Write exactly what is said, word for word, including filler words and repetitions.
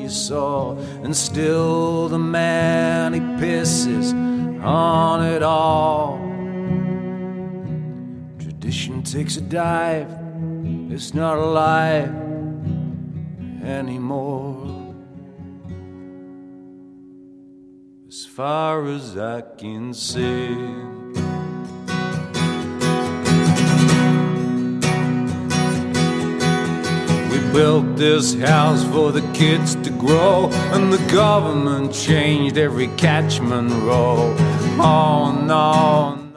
you saw, and still the man he pisses on it all. Tradition takes a dive, it's not alive anymore, as far as I can see. We built this house for the kids to grow, and the government changed every catchment row. Oh no.